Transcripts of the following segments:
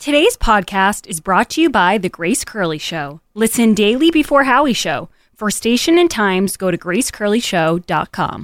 Today's podcast is brought to you by The Grace Curley Show. Listen daily before Howie Show. For station and times, go to gracecurleyshow.com.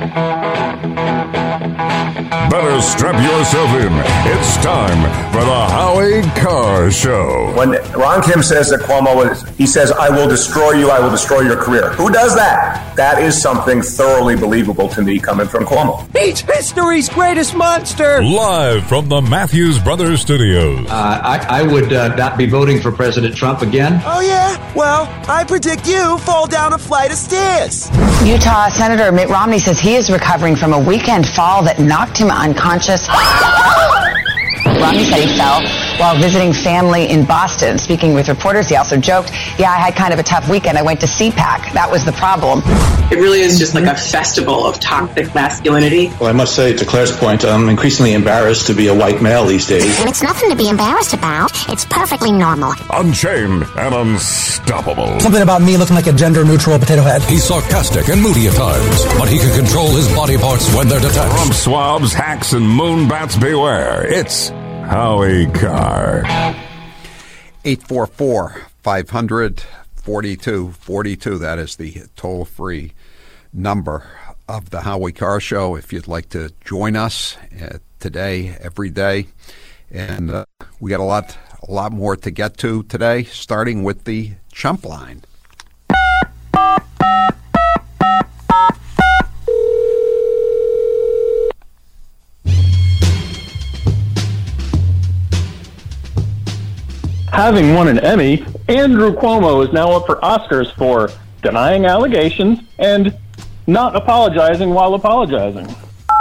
Better strap yourself in. It's time for the Howie Carr Show. When Ron Kim says that he says, I will destroy you, I will destroy your career. Who does that? That is something thoroughly believable to me coming from Cuomo. He's history's greatest monster. Live from the Matthews Brothers Studios. I would not be voting for President Trump again. Oh, yeah? Well, I predict you fall down a flight of stairs. Utah Senator Mitt Romney says he is recovering from a weekend fall that knocked him unconscious. Romney said he fell while visiting family in Boston. Speaking with reporters, he also joked, I had kind of a tough weekend. I went to CPAC. That was the problem. It really is just like a festival of toxic masculinity. Well, I must say, to Claire's point, I'm increasingly embarrassed to be a white male these days. And it's nothing to be embarrassed about. It's perfectly normal. Unchained and unstoppable. Something about me looking like a gender-neutral potato head. He's sarcastic and moody at times, but he can control his body parts when they're detached. From swabs, hacks, and moonbats beware. It's Howie Carr. 844-500-4242. That is the toll-free number of the Howie Carr Show if you'd like to join us today, every day. And we got a lot more to get to today, starting with the Chump Line. Having won an Emmy, Andrew Cuomo is now up for Oscars for denying allegations and not apologizing while apologizing.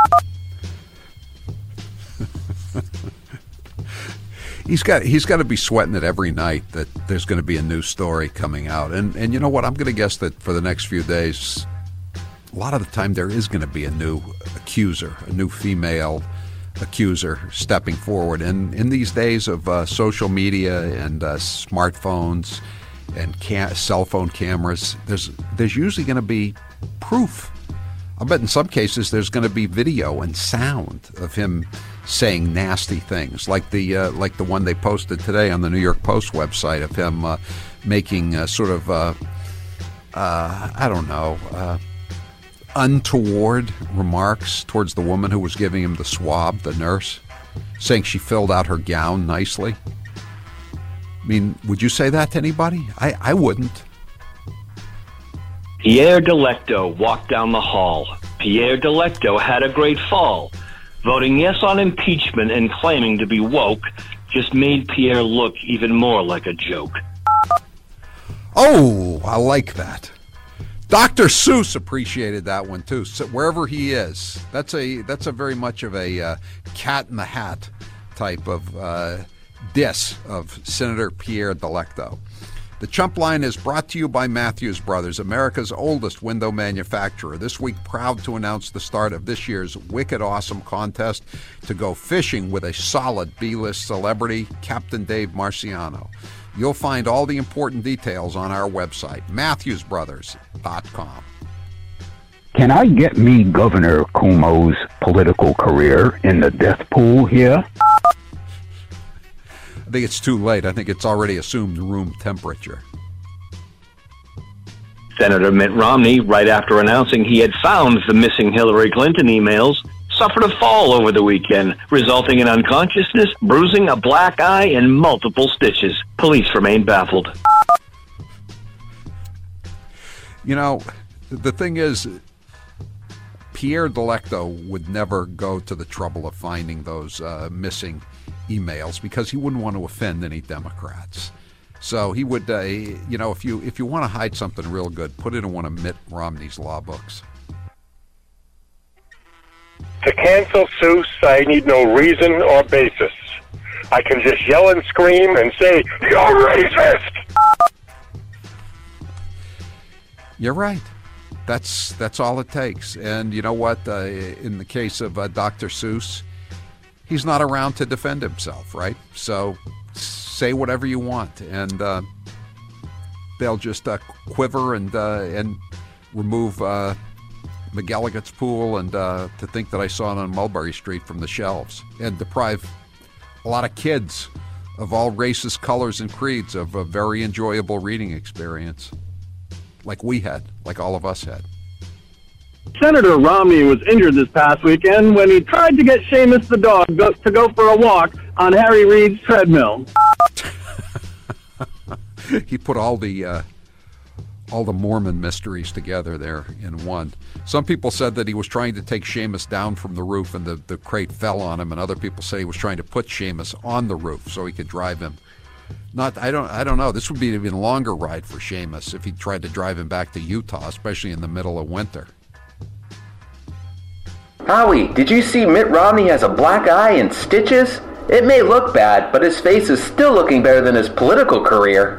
He's got to be sweating it every night that there's going to be a new story coming out. And you know what? I'm going to guess that for the next few days, a lot of the time there is going to be a new accuser, a new female accuser stepping forward. And in these days of social media and smartphones and cell phone cameras, there's usually going to be proof. I bet in some cases there's going to be video and sound of him saying nasty things, like the one they posted today on the New York Post website of him making untoward remarks towards the woman who was giving him the swab, the nurse, saying she filled out her gown nicely. I mean, would you say that to anybody? I wouldn't. Pierre Delecto walked down the hall. Pierre Delecto had a great fall. Voting yes on impeachment and claiming to be woke just made Pierre look even more like a joke. Oh, I like that. Dr. Seuss appreciated that one too. So wherever he is, that's a very much of a cat in the hat type of diss of Senator Pierre Delecto. The Chump Line is brought to you by Matthews Brothers, America's oldest window manufacturer. This week, proud to announce the start of this year's Wicked Awesome contest to go fishing with a solid B-list celebrity, Captain Dave Marciano. You'll find all the important details on our website, MatthewsBrothers.com. Can I get me Governor Cuomo's political career in the death pool here? I think it's too late. I think it's already assumed room temperature. Senator Mitt Romney, right after announcing he had found the missing Hillary Clinton emails, suffered a fall over the weekend, resulting in unconsciousness, bruising, a black eye, and multiple stitches. Police remain baffled. You know, the thing is, Pierre Delecto would never go to the trouble of finding those missing emails because he wouldn't want to offend any Democrats. So he would, if you want to hide something real good, put it in one of Mitt Romney's law books. To cancel Seuss, I need no reason or basis. I can just yell and scream and say, "You're racist!" You're right. That's all it takes. And you know what? In the case of Dr. Seuss, he's not around to defend himself, right? So say whatever you want, and they'll just quiver and remove McGilligut's pool and to think that I saw it on Mulberry Street from the shelves and deprive a lot of kids of all races, colors, and creeds, of a very enjoyable reading experience, like we had, like all of us had. Senator Romney was injured this past weekend when he tried to get Seamus the dog to go for a walk on Harry Reid's treadmill. He put all the Mormon mysteries together there in one. Some people said that he was trying to take Seamus down from the roof and the crate fell on him, and other people say he was trying to put Seamus on the roof so he could drive him. I don't know. This would be an even longer ride for Seamus if he tried to drive him back to Utah, especially in the middle of winter. Howie, did you see Mitt Romney has a black eye and stitches? It may look bad, but his face is still looking better than his political career.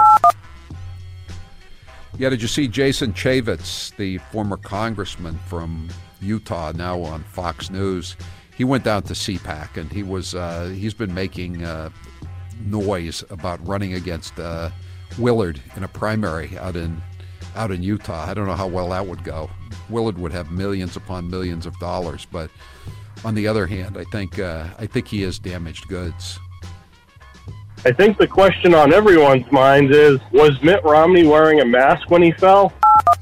Yeah, did you see Jason Chaffetz, the former congressman from Utah, now on Fox News? He went down to CPAC, and he's been making noise about running against Willard in a primary out in Utah. I don't know how well that would go. Willard would have millions upon millions of dollars, but on the other hand, I think he is damaged goods. I think the question on everyone's minds is, was Mitt Romney wearing a mask when he fell?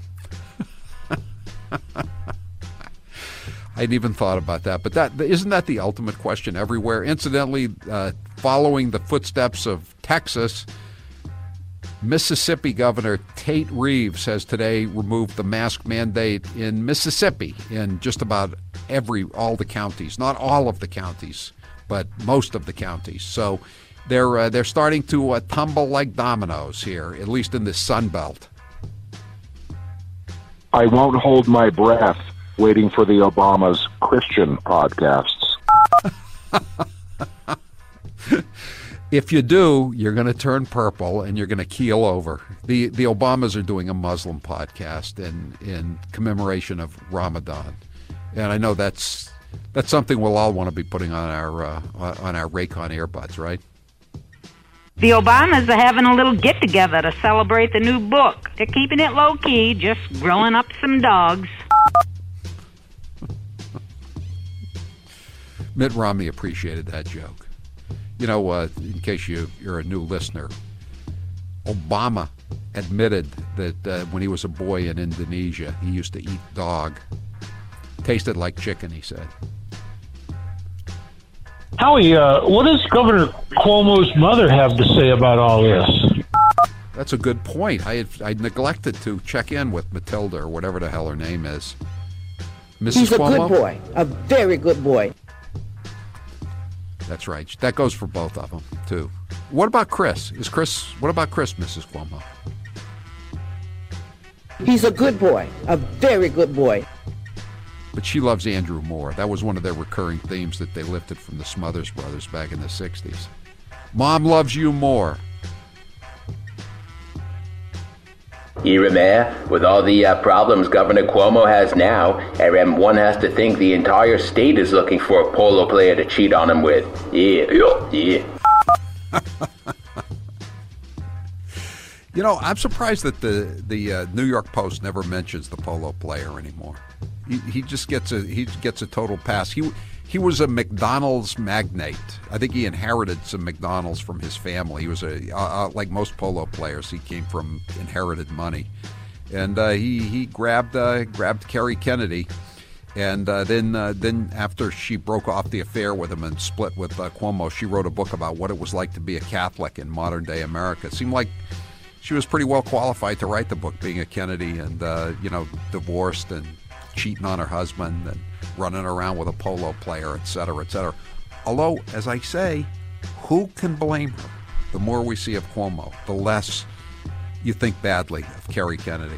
I hadn't even thought about that, but isn't that the ultimate question everywhere? Incidentally, following the footsteps of Texas, Mississippi Governor Tate Reeves has today removed the mask mandate in Mississippi in just about all the counties, not all of the counties, but most of the counties. So they're starting to tumble like dominoes here, at least in the Sun Belt. I won't hold my breath waiting for the Obama's Christian podcasts. If you do, you're going to turn purple and you're going to keel over. The Obamas are doing a Muslim podcast in commemoration of Ramadan, and I know that's something we'll all want to be putting on our Raycon earbuds, right? The Obamas are having a little get-together to celebrate the new book. They're keeping it low-key, just growing up some dogs. Mitt Romney appreciated that joke. You know, in case you're a new listener, Obama admitted that when he was a boy in Indonesia, he used to eat dog. Tasted like chicken, he said. Howie, what does Governor Cuomo's mother have to say about all this? That's a good point. I neglected to check in with Matilda, or whatever the hell her name is. Mrs. He's a Cuomo? good boy, a very good boy. That's right. That goes for both of them, too. What about Chris? What about Chris, Mrs. Cuomo? He's a good boy, a very good boy. But she loves Andrew more. That was one of their recurring themes that they lifted from the Smothers Brothers back in the 60s. Mom loves you more. With all the problems Governor Cuomo has now, one has to think the entire state is looking for a polo player to cheat on him with. Yeah. You know, I'm surprised that the New York Post never mentions the polo player anymore. He just gets a total pass. He was a McDonald's magnate. I think he inherited some McDonald's from his family. He was like most polo players. He came from inherited money, and he grabbed Kerry Kennedy, and then after she broke off the affair with him and split with Cuomo, she wrote a book about what it was like to be a Catholic in modern day America. It seemed like she was pretty well qualified to write the book, being a Kennedy and divorced and cheating on her husband and running around with a polo player, et cetera, et cetera. Although, as I say, who can blame her? The more we see of Cuomo, the less you think badly of Kerry Kennedy.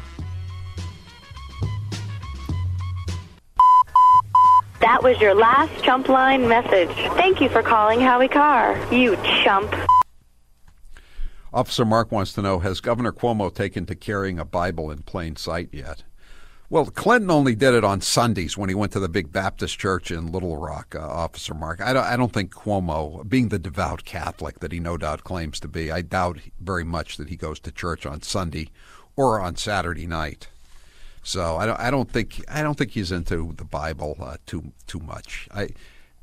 That was your last chump line message. Thank you for calling Howie Carr, you chump. Officer Mark wants to know, has Governor Cuomo taken to carrying a Bible in plain sight yet? Well, Clinton only did it on Sundays when he went to the big Baptist church in Little Rock, Officer Mark. I don't think Cuomo, being the devout Catholic that he no doubt claims to be, I doubt very much that he goes to church on Sunday or on Saturday night. So I don't think he's into the Bible too much.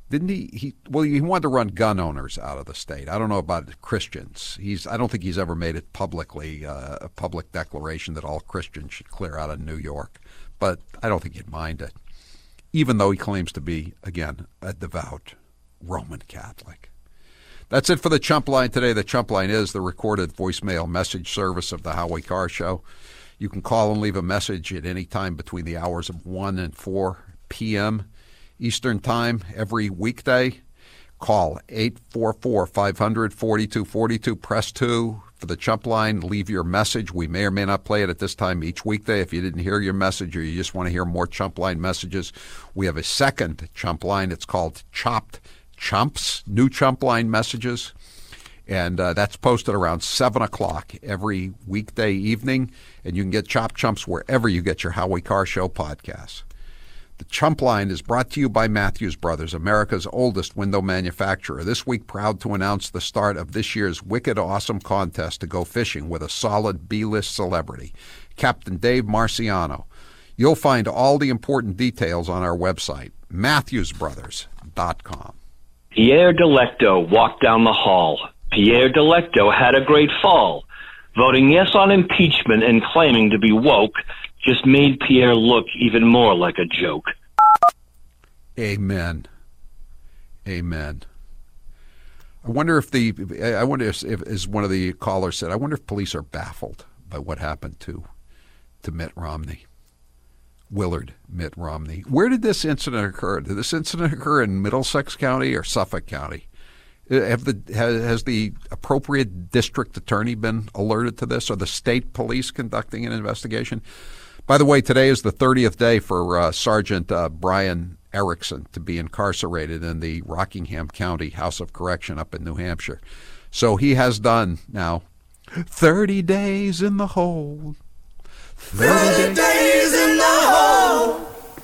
Didn't he wanted to run gun owners out of the state. I don't know about Christians. I don't think he's ever made it publicly, a public declaration that all Christians should clear out of New York. But I don't think he'd mind it, even though he claims to be, again, a devout Roman Catholic. That's it for the Chump Line today. The Chump Line is the recorded voicemail message service of the Howie Carr Show. You can call and leave a message at any time between the hours of 1 and 4 p.m. Eastern Time every weekday. Call 844-500-4242. Press 2 for the Chump Line. Leave your message. We may or may not play it at this time each weekday. If you didn't hear your message or you just want to hear more Chump Line messages, we have a second Chump Line. It's called Chopped Chumps, new Chump Line messages. And that's posted around 7 o'clock every weekday evening. And you can get Chopped Chumps wherever you get your Howie Carr Show podcasts. The Chump Line is brought to you by Matthews Brothers, America's oldest window manufacturer. This week, proud to announce the start of this year's Wicked Awesome contest to go fishing with a solid B-list celebrity, Captain Dave Marciano. You'll find all the important details on our website, MatthewsBrothers.com. Pierre Delecto walked down the hall. Pierre Delecto had a great fall. Voting yes on impeachment and claiming to be woke just made Pierre look even more like a joke. Amen. Amen. I wonder if as one of the callers said, I wonder if police are baffled by what happened to Mitt Romney. Willard Mitt Romney. Where did this incident occur? Did this incident occur in Middlesex County or Suffolk County? Has the appropriate district attorney been alerted to this? Or the state police conducting an investigation? By the way, today is the 30th day for Sergeant Brian Erickson to be incarcerated in the Rockingham County House of Correction up in New Hampshire. So he has done now 30 days in the hole. 30 days in the hole.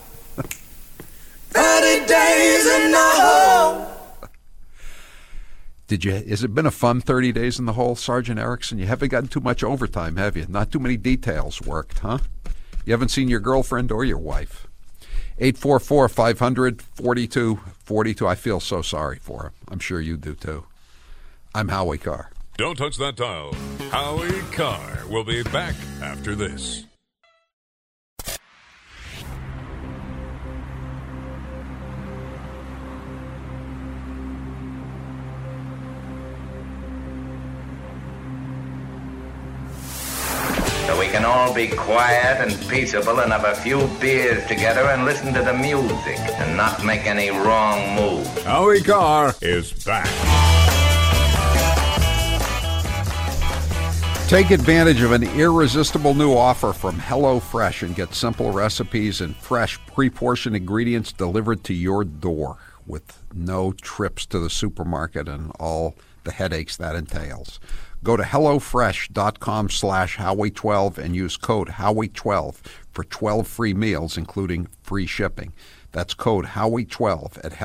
30 days in the hole. Has it been a fun 30 days in the hole, Sergeant Erickson? You haven't gotten too much overtime, have you? Not too many details worked, huh? You haven't seen your girlfriend or your wife. 844-500-4242. I feel so sorry for him. I'm sure you do, too. I'm Howie Carr. Don't touch that dial. Howie Carr will be back after this. So we can all be quiet and peaceable and have a few beers together and listen to the music and not make any wrong moves. Howie Carr is back. Take advantage of an irresistible new offer from HelloFresh and get simple recipes and fresh, pre-portioned ingredients delivered to your door with no trips to the supermarket and all the headaches that entails. Go to HelloFresh.com/Howie12 and use code Howie12 for 12 free meals, including free shipping. That's code Howie12 at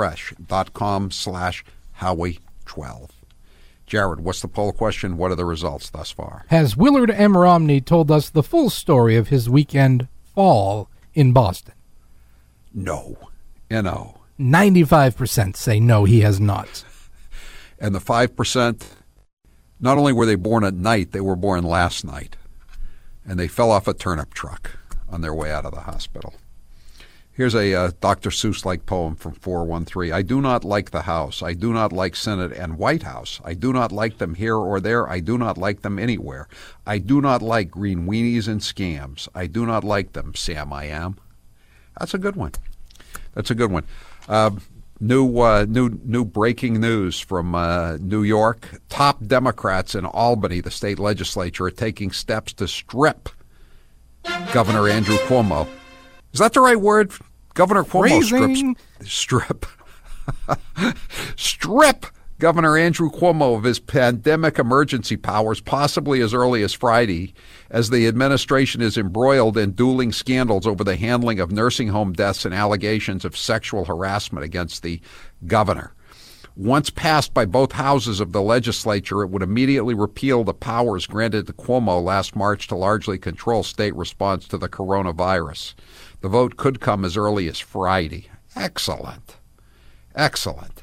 HelloFresh.com/Howie12. Jared, what's the poll question? What are the results thus far? Has Willard M. Romney told us the full story of his weekend fall in Boston? No. No. 95% say no, he has not. And the 5%, not only were they born at night, they were born last night. And they fell off a turnip truck on their way out of the hospital. Here's a Dr. Seuss-like poem from 413. I do not like the House. I do not like Senate and White House. I do not like them here or there. I do not like them anywhere. I do not like green weenies and scams. I do not like them, Sam I am. That's a good one. That's a good one. New breaking news from New York. Top Democrats in Albany, the state legislature, are taking steps to strip Governor Andrew Cuomo. Is that the right word? Governor Cuomo strip Governor Andrew Cuomo of his pandemic emergency powers, possibly as early as Friday, as the administration is embroiled in dueling scandals over the handling of nursing home deaths and allegations of sexual harassment against the governor. Once passed by both houses of the legislature, it would immediately repeal the powers granted to Cuomo last March to largely control state response to the coronavirus. The vote could come as early as Friday. Excellent. Excellent.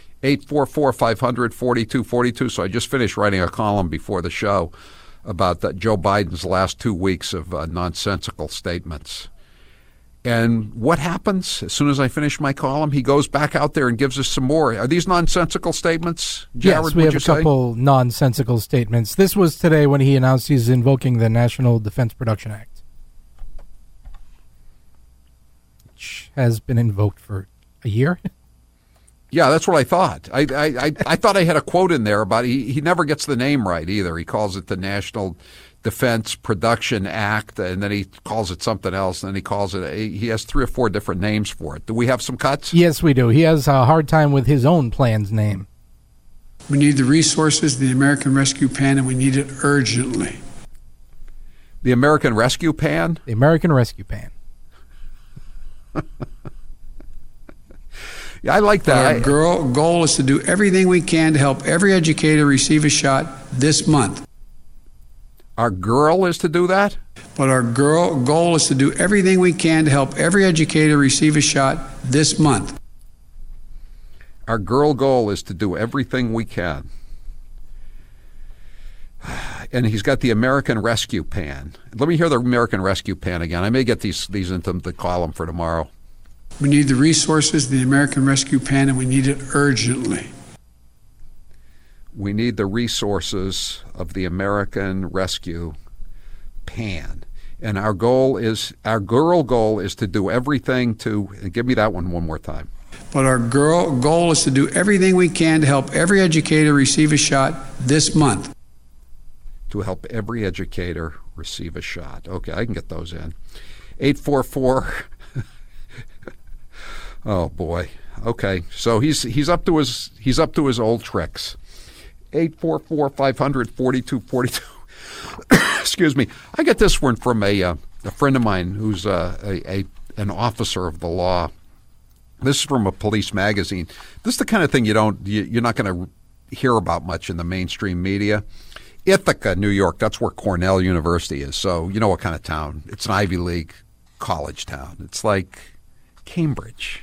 844-500-4242. So I just finished writing a column before the show about Joe Biden's last 2 weeks of nonsensical statements. And what happens as soon as I finish my column? He goes back out there and gives us some more. Are these nonsensical statements, Jared? Yes, we have a couple nonsensical statements. This was today when he announced he's invoking the National Defense Production Act, which has been invoked for a year. Yeah, that's what I thought. I thought I had a quote in there about he never gets the name right either. He calls it the National Defense Production Act, and then he calls it something else, and then he has 3 or 4 different names for it. Do we have some cuts? Yes, we do. He has a hard time with his own plan's name. We need the resources, the American Rescue Plan, and we need it urgently. The American Rescue Plan? The American Rescue Plan. Yeah, I like that. Our goal is to do everything we can to help every educator receive a shot this month. Our goal is to do that? But our goal is to do everything we can to help every educator receive a shot this month. Our goal is to do everything we can. And he's got the American Rescue Plan. Let me hear the American Rescue Plan again. I may get these into the column for tomorrow. We need the resources, the American Rescue Plan, and we need it urgently. We need the resources of the American Rescue Plan. And our goal is to do everything to, give me that one more time. But our goal is to do everything we can to help every educator receive a shot this month. To help every educator receive a shot. Okay, I can get those in. 844. Oh boy. Okay, so he's up to his old tricks. 844-500-4242. Excuse me. I get this one from a friend of mine who's an officer of the law. This is from a police magazine. This is the kind of thing you're not going to hear about much in the mainstream media. Ithaca, New York. That's where Cornell University is. So you know what kind of town? It's an Ivy League college town. It's like Cambridge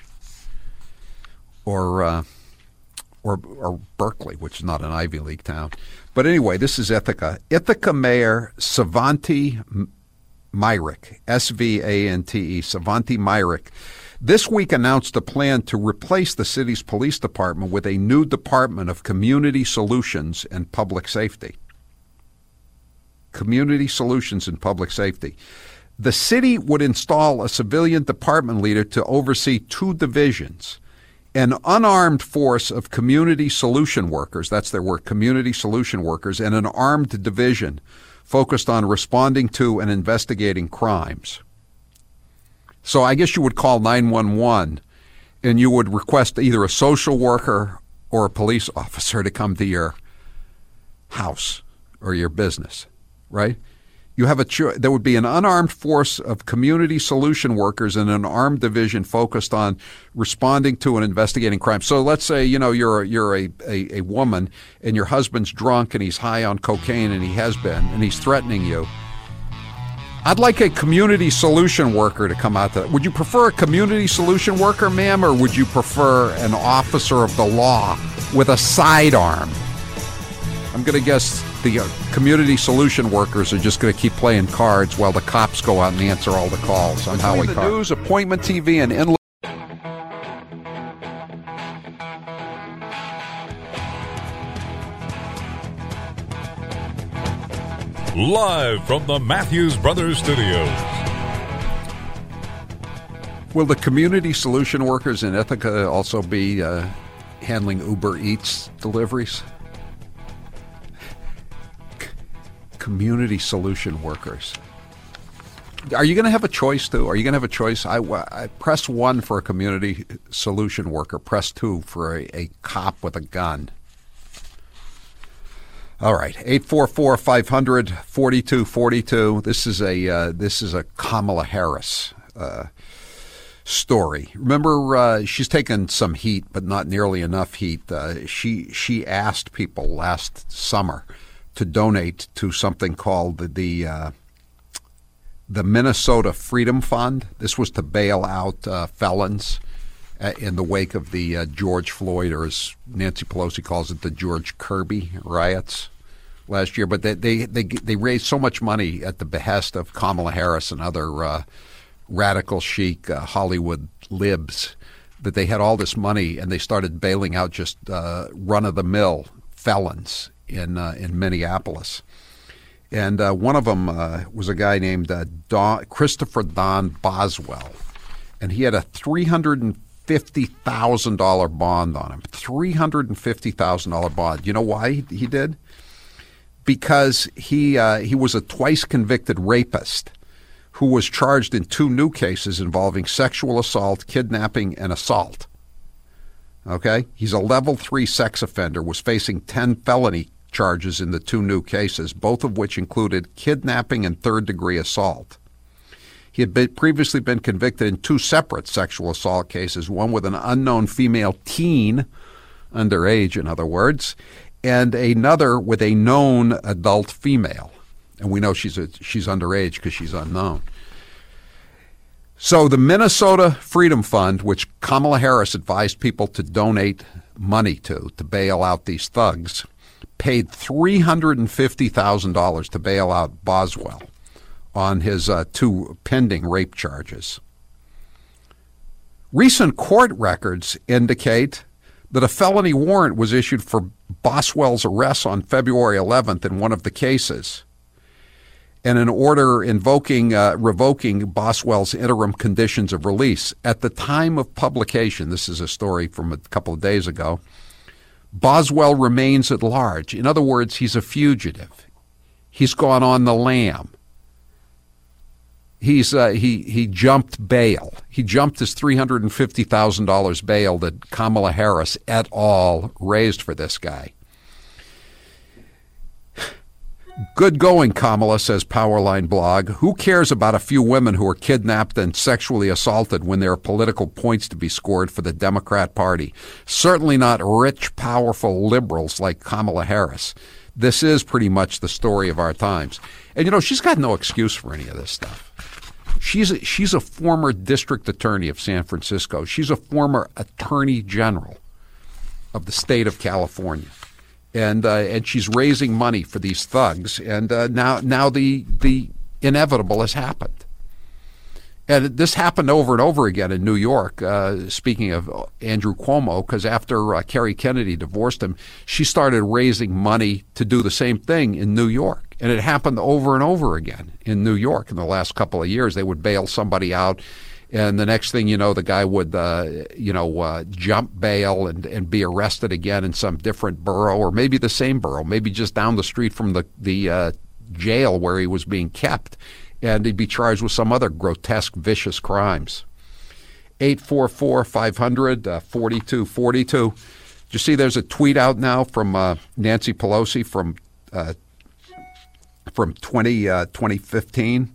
or Berkeley, which is not an Ivy League town. But anyway, this is Ithaca. Ithaca Mayor Svante Myrick, S-V-A-N-T-E, Svante Myrick, this week announced a plan to replace the city's police department with a new Department of Community Solutions and Public Safety. Community Solutions and Public Safety. The city would install a civilian department leader to oversee 2 divisions. An unarmed force of community solution workers, that's their word, community solution workers, and an armed division focused on responding to and investigating crimes. So I guess you would call 911 and you would request either a social worker or a police officer to come to your house or your business, right? You have there would be an unarmed force of community solution workers and an armed division focused on responding to and investigating crime. So let's say, you're a woman and your husband's drunk and he's high on cocaine, and he has been, and he's threatening you. I'd like a community solution worker to come out there. Would you prefer a community solution worker, ma'am, or would you prefer an officer of the law with a sidearm? I'm going to guess the community solution workers are just going to keep playing cards while the cops go out and answer all the calls on Howie Carr. News, Appointment TV, and endless. Live from the Matthews Brothers Studios. Will the community solution workers in Ithaca also be handling Uber Eats deliveries? Community solution workers. Are you going to have a choice, too? Are you going to have a choice? I press 1 for a community solution worker. Press 2 for a cop with a gun. All right, 844-500-4242. This is a Kamala Harris story. Remember, she's taken some heat, but not nearly enough heat. She asked people last summer to donate to something called the Minnesota Freedom Fund. This was to bail out felons in the wake of the George Floyd, or as Nancy Pelosi calls it, the George Kirby riots last year. But they raised so much money at the behest of Kamala Harris and other radical chic Hollywood libs that they had all this money, and they started bailing out just run-of-the-mill felons in Minneapolis. And one of them was a guy named Christopher Don Boswell, and he had a $350,000 bond on him. $350,000 bond. You know why he did? Because he was a twice convicted rapist who was charged in 2 new cases involving sexual assault, kidnapping, and assault. Okay? He's a level 3 sex offender, was facing 10 felony charges in the 2 new cases, both of which included kidnapping and third-degree assault. He had previously been convicted in 2 separate sexual assault cases, one with an unknown female teen, underage in other words, and another with a known adult female. And we know she's underage because she's unknown. So the Minnesota Freedom Fund, which Kamala Harris advised people to donate money to bail out these thugs, paid $350,000 to bail out Boswell on his 2 pending rape charges. Recent court records indicate that a felony warrant was issued for Boswell's arrest on February 11th in one of the cases, and an order revoking Boswell's interim conditions of release. At the time of publication, this is a story from a couple of days ago, Boswell remains at large. In other words, he's a fugitive. He's gone on the lam. He jumped bail. He jumped his $350,000 bail that Kamala Harris et al. Raised for this guy. Good going, Kamala, says Powerline blog. Who cares about a few women who are kidnapped and sexually assaulted when there are political points to be scored for the Democrat Party? Certainly not rich, powerful liberals like Kamala Harris. This is pretty much the story of our times. And, she's got no excuse for any of this stuff. She's a former district attorney of San Francisco. She's a former attorney general of the state of California. And she's raising money for these thugs, and now the inevitable has happened. And this happened over and over again in New York, speaking of Andrew Cuomo, because after Kerry Kennedy divorced him, she started raising money to do the same thing in New York. And it happened over and over again in New York in the last couple of years. They would bail somebody out, and the next thing you know, the guy would, jump bail and be arrested again in some different borough, or maybe the same borough, maybe just down the street from the jail where he was being kept, and he'd be charged with some other grotesque, vicious crimes. 844-500-4242. Did you see there's a tweet out now from Nancy Pelosi from 2015?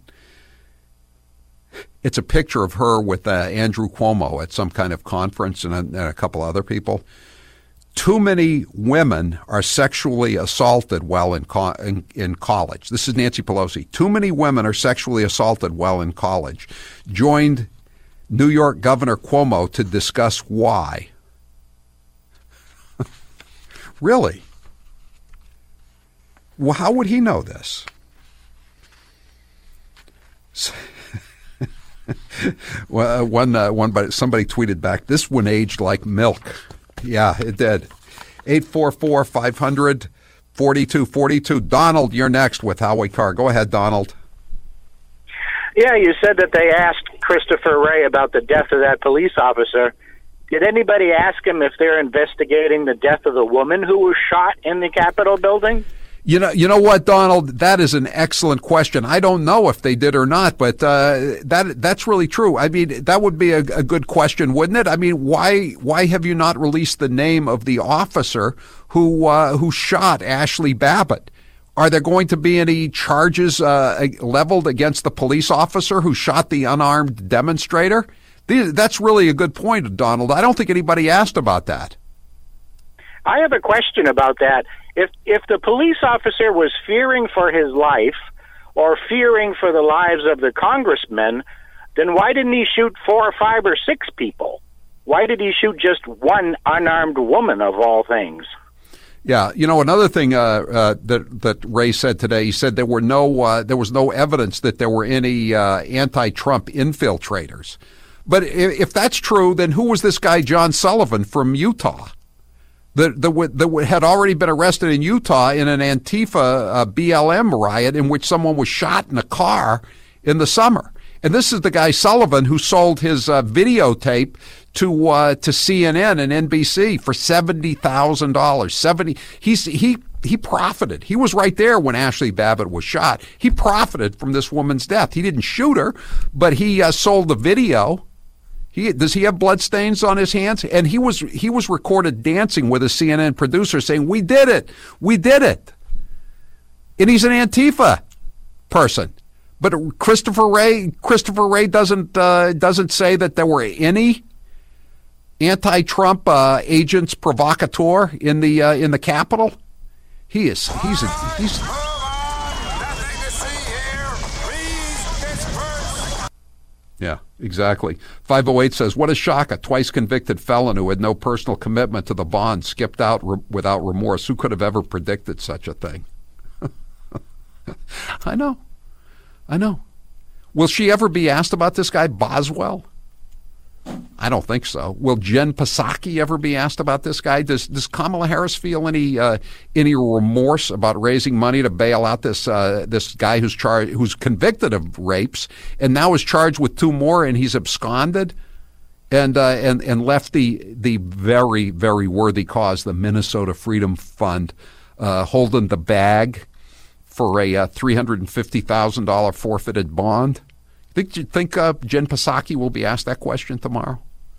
It's a picture of her with Andrew Cuomo at some kind of conference and a couple other people. Too many women are sexually assaulted while in college. This is Nancy Pelosi. Too many women are sexually assaulted while in college. Joined New York Governor Cuomo to discuss why. Really? Well, how would he know this? Well, somebody tweeted back, this one aged like milk. Yeah, it did. 844-500-4242. Donald, you're next with Howie Carr. Go ahead, Donald. Yeah, you said that they asked Christopher Wray about the death of that police officer. Did anybody ask him if they're investigating the death of the woman who was shot in the Capitol building? You know what, Donald? That is an excellent question. I don't know if they did or not, but that's really true. I mean, that would be a good question, wouldn't it? I mean, why have you not released the name of the officer who shot Ashley Babbitt? Are there going to be any charges leveled against the police officer who shot the unarmed demonstrator? That's really a good point, Donald. I don't think anybody asked about that. I have a question about that. If the police officer was fearing for his life or fearing for the lives of the congressmen, then why didn't he shoot 4 or 5 or 6 people? Why did he shoot just one unarmed woman of all things? Yeah, another thing that Ray said today, he said there was no evidence that there were any anti-Trump infiltrators. But if that's true, then who was this guy John Sullivan from Utah that had already been arrested in Utah in an Antifa BLM riot in which someone was shot in a car in the summer? And this is the guy Sullivan who sold his videotape to CNN and NBC for $70,000. He profited. He was right there when Ashley Babbitt was shot. He profited from this woman's death. He didn't shoot her, but he sold the video. Does he have bloodstains on his hands? And he was recorded dancing with a CNN producer saying, "We did it. We did it." And he's an Antifa person. But Christopher Wray doesn't say that there were any anti-Trump agents provocateur in the Capitol. He's yeah, exactly. 508 says, "What a shock! A twice convicted felon who had no personal commitment to the bond skipped out without remorse. Who could have ever predicted such a thing?" I know. Will she ever be asked about this guy Boswell? I don't think so. Will Jen Psaki ever be asked about this guy? Does Kamala Harris feel any remorse about raising money to bail out this guy who's convicted of rapes and now is charged with 2 more, and he's absconded and left the very, very worthy cause, the Minnesota Freedom Fund, holding the bag for a $350,000 forfeited bond? Think Jen Psaki will be asked that question tomorrow?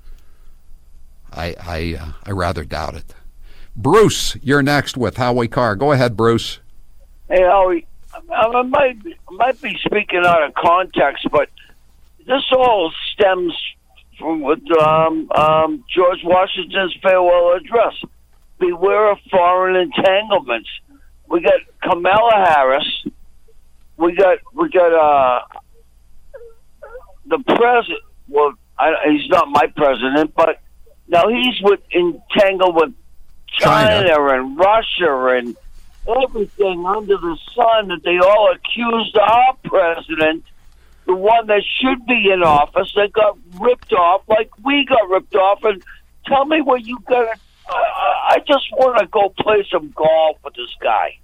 I rather doubt it. Bruce, you're next with Howie Carr. Go ahead, Bruce. Hey, Howie, I might be speaking out of context, but this all stems from what George Washington's farewell address. Beware of foreign entanglements. We got Kamala Harris. We got the president. Well, he's not my president, but now he's entangled with China and Russia and everything under the sun that they all accused our president, the one that should be in office, that got ripped off like we got ripped off. And tell me what you got. I just want to go play some golf with this guy.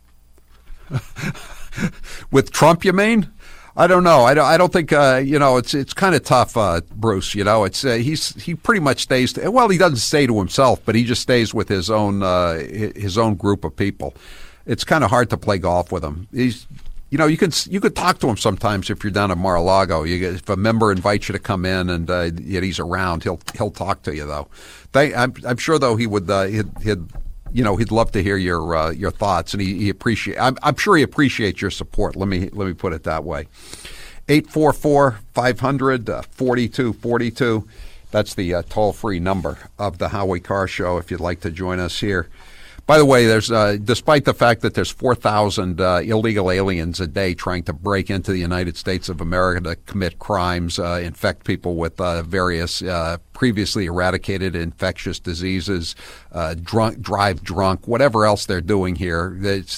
With Trump, you mean? I don't know. I don't think it's kind of tough, Bruce. He pretty much stays. Well, he doesn't stay to himself, but he just stays with his own group of people. It's kind of hard to play golf with him. You could talk to him sometimes if you're down at Mar-a-Lago. If a member invites you to come in and yet he's around, he'll talk to you though. I'm sure though he would he'd love to hear your thoughts, and he appreciate. I'm sure he appreciates your support. Let me put it that way. 844-500-4242. That's the toll-free number of the Howie Carr Show if you'd like to join us here. By the way, there's despite the fact that there's 4,000 illegal aliens a day trying to break into the United States of America to commit crimes, infect people with various previously eradicated infectious diseases, drive drunk, whatever else they're doing here,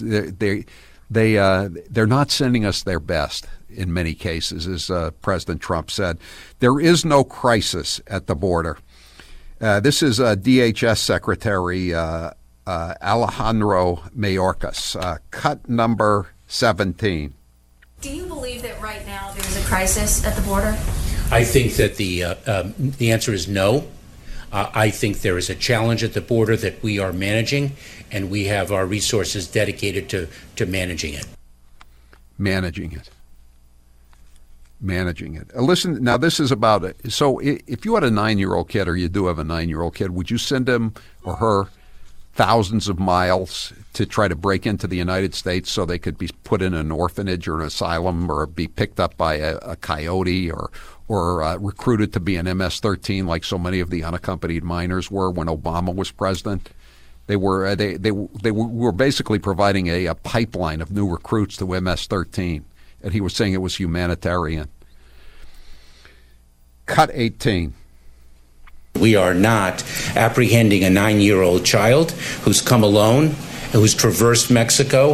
they're not sending us their best in many cases, as President Trump said. There is no crisis at the border. This is DHS Secretary Alejandro Mayorkas, cut number 17. Do you believe that right now there is a crisis at the border? I think that the answer is no. I think there is a challenge at the border that we are managing, and we have our resources dedicated to managing it. Managing it. Listen, now this is about it. So if you had a 9-year-old kid, or you do have a 9-year-old kid, would you send him or her thousands of miles to try to break into the United States so they could be put in an orphanage or an asylum, or be picked up by a coyote, or recruited to be an MS-13 like so many of the unaccompanied minors were when Obama was president? They were basically providing a pipeline of new recruits to MS-13, and he was saying it was humanitarian. Cut 18. We are not apprehending a 9-year-old child who's come alone, who's traversed Mexico,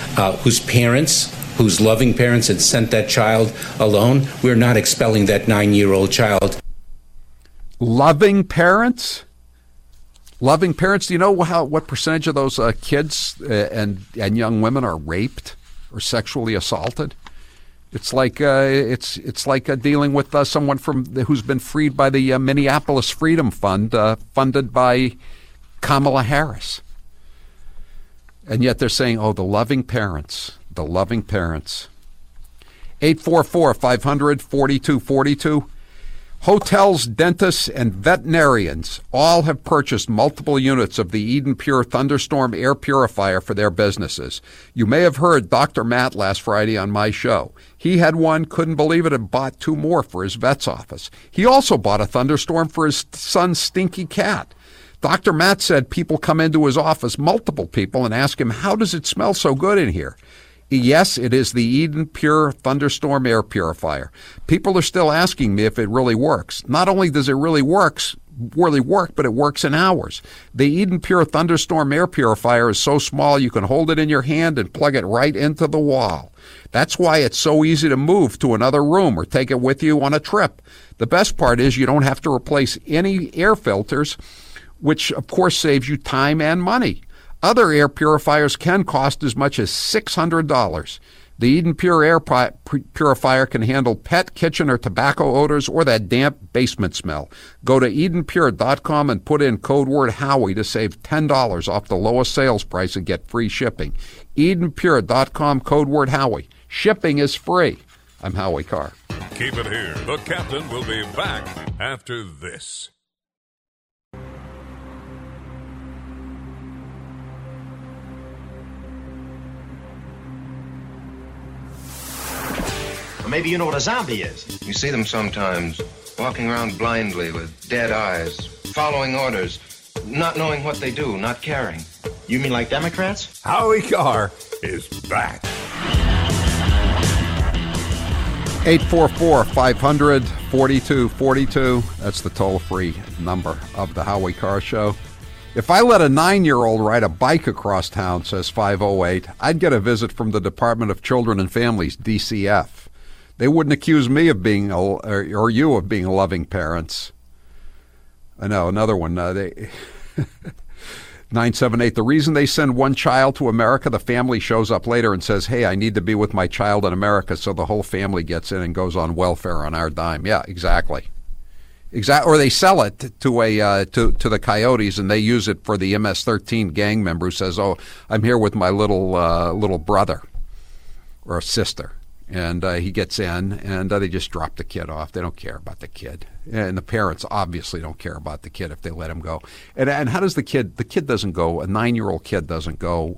whose loving parents had sent that child alone. We're not expelling that 9-year-old child. Loving parents? Loving parents? Do you know what percentage of those kids and young women are raped or sexually assaulted? It's like dealing with someone who's been freed by the Minneapolis Freedom Fund, funded by Kamala Harris. And yet they're saying, oh, the loving parents, the loving parents. 844-500-4242. Hotels, dentists, and veterinarians all have purchased multiple units of the Eden Pure Thunderstorm air purifier for their businesses. You may have heard Dr. Matt last Friday on my show. He had one, couldn't believe it, and bought 2 more for his vet's office. He also bought a Thunderstorm for his son's stinky cat. Dr. Matt said people come into his office, multiple people, and ask him, how does it smell so good in here? Yes, it is the Eden Pure Thunderstorm air purifier. People are still asking me if it really works. Not only does it really work, but it works in hours. The Eden Pure Thunderstorm air purifier is so small you can hold it in your hand and plug it right into the wall. That's why it's so easy to move to another room or take it with you on a trip. The best part is you don't have to replace any air filters, which of course saves you time and money. Other air purifiers can cost as much as $600. The Eden Pure air purifier can handle pet, kitchen, or tobacco odors or that damp basement smell. Go to EdenPure.com and put in code word Howie to save $10 off the lowest sales price and get free shipping. EdenPure.com, code word Howie. Shipping is free. I'm Howie Carr. Keep it here. The captain will be back after this. Maybe you know what a zombie is. You see them sometimes, walking around blindly with dead eyes, following orders, not knowing what they do, not caring. You mean like Democrats? Howie Carr is back. 844-500-4242. That's the toll-free number of the Howie Carr Show. If I let a 9-year-old ride a bike across town, says 508, I'd get a visit from the Department of Children and Families, DCF. They wouldn't accuse me of being, or you of being loving parents. I know, another one. 978, the reason they send one child to America, the family shows up later and says, hey, I need to be with my child in America, so the whole family gets in and goes on welfare on our dime. Yeah, exactly. Or they sell it to the Coyotes, and they use it for the MS-13 gang member who says, oh, I'm here with my little brother or sister. And he gets in, and they just drop the kid off. They don't care about the kid. And the parents obviously don't care about the kid if they let him go. And how does the kid doesn't go, a 9-year-old kid doesn't go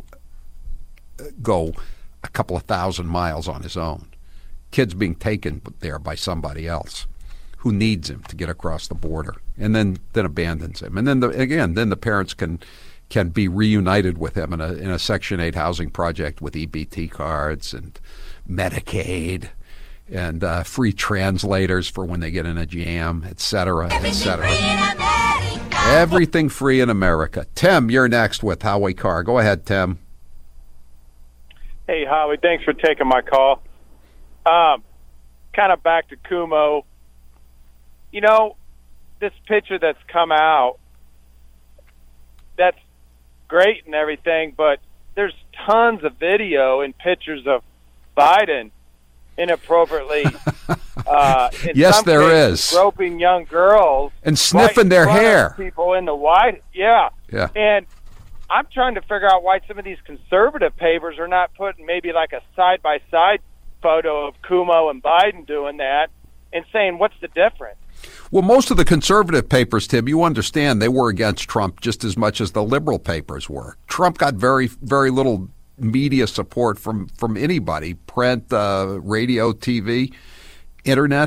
a couple of thousand miles on his own. Kid's being taken there by somebody else who needs him to get across the border, and then abandons him. And then the parents can be reunited with him in a Section 8 housing project with EBT cards and Medicaid and free translators for when they get in a jam, et cetera, et cetera. Everything free in America. Tim, you're next with Howie Carr. Go ahead, Tim. Hey, Howie, thanks for taking my call. Kind of back to Cuomo. You know, this picture that's come out, that's great and everything, but there's tons of video and pictures of Biden inappropriately yes, there is groping young girls and sniffing their hair. People in the White, yeah. And I'm trying to figure out why some of these conservative papers are not putting maybe like a side-by-side photo of Cuomo and Biden doing that and saying, what's the difference? Well, most of the conservative papers, Tim, you understand, they were against Trump just as much as the liberal papers were. Trump got very, very little media support from anybody, print, radio, TV, internet.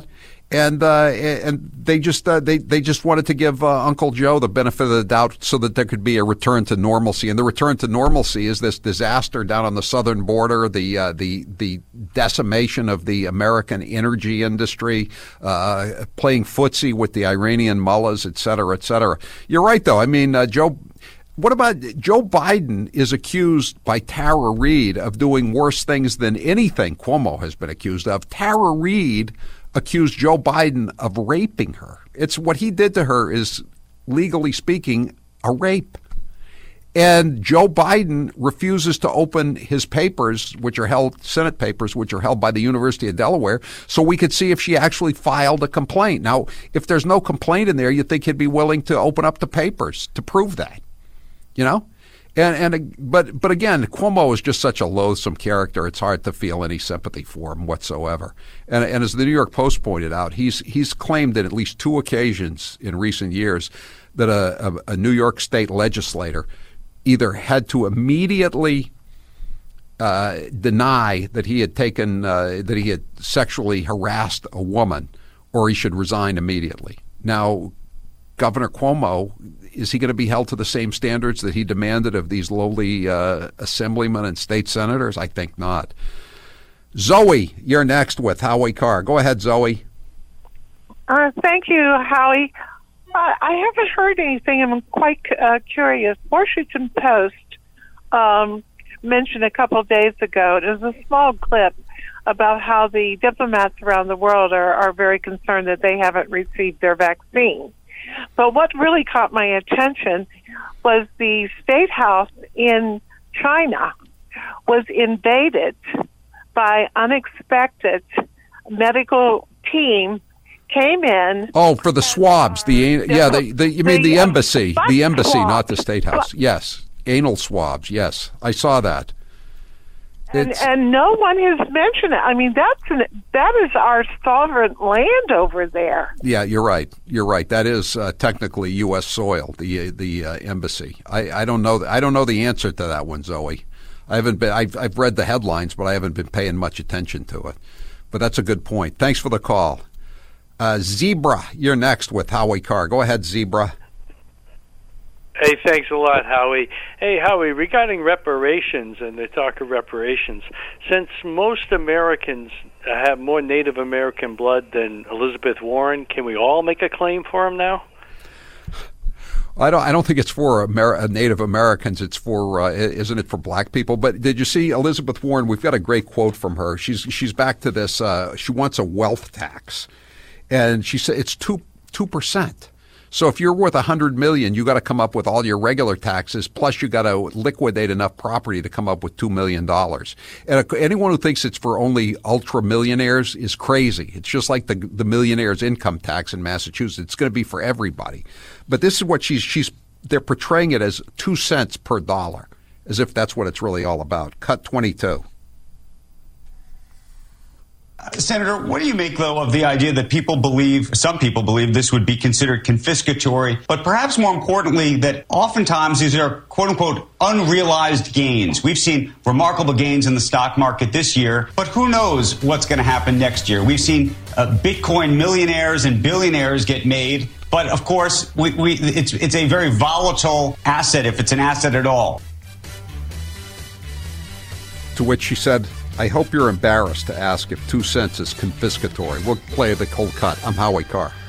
And they just wanted to give Uncle Joe the benefit of the doubt so that there could be a return to normalcy. And the return to normalcy is this disaster down on the southern border, the decimation of the American energy industry, playing footsie with the Iranian mullahs, et cetera, et cetera. You're right, though. I mean, what about Joe Biden is accused by Tara Reid of doing worse things than anything Cuomo has been accused of. Tara Reid accused Joe Biden of raping her. It's what he did to her is, legally speaking, a rape. And Joe Biden refuses to open his papers, which are held, Senate papers, which are held by the University of Delaware, so we could see if she actually filed a complaint. Now, if there's no complaint in there, you'd think he'd be willing to open up the papers to prove that, you know? But again, Cuomo is just such a loathsome character. It's hard to feel any sympathy for him whatsoever. And as the New York Post pointed out, he's claimed that at least 2 occasions in recent years that a New York State legislator either had to immediately deny that he had sexually harassed a woman, or he should resign immediately. Now, Governor Cuomo, is he going to be held to the same standards that he demanded of these lowly assemblymen and state senators? I think not. Zoe, you're next with Howie Carr. Go ahead, Zoe. Thank you, Howie. I haven't heard anything. I'm quite curious. Washington Post mentioned a couple of days ago, it was a small clip, about how the diplomats around the world are very concerned that they haven't received their vaccine. But what really caught my attention was the State House in China was invaded by unexpected medical team came in. Oh, for the swabs. You mean the embassy. The embassy, not the State House. Yes. Anal swabs. Yes. I saw that. And no one has mentioned it. I mean, that is our sovereign land over there. Yeah, you're right. You're right. That is technically U.S. soil. The embassy. I don't know. I don't know the answer to that one, Zoe. I haven't been. I've read the headlines, but I haven't been paying much attention to it. But that's a good point. Thanks for the call. Zebra, you're next with Howie Carr. Go ahead, Zebra. Hey, thanks a lot, Howie. Hey, Howie, regarding reparations and the talk of reparations, since most Americans have more Native American blood than Elizabeth Warren, can we all make a claim for him now? I don't think it's for Native Americans. It's for isn't it for black people? But did you see Elizabeth Warren? We've got a great quote from her. She's back to this. She wants a wealth tax, and she said it's 2%. So if you're worth $100 million, you got to come up with all your regular taxes, plus you got to liquidate enough property to come up with $2 million. And anyone who thinks it's for only ultra millionaires is crazy. It's just like the millionaire's income tax in Massachusetts. It's going to be for everybody. But this is what they're portraying it as 2 cents per dollar, as if that's what it's really all about. Cut 22. Senator, what do you make, though, of the idea that some people believe this would be considered confiscatory, but perhaps more importantly, that oftentimes these are, quote unquote, unrealized gains? We've seen remarkable gains in the stock market this year, but who knows what's going to happen next year? We've seen Bitcoin millionaires and billionaires get made. But of course, it's a very volatile asset, if it's an asset at all. To which she said, I hope you're embarrassed to ask if 2 cents is confiscatory. We'll play the cold cut. I'm Howie Carr.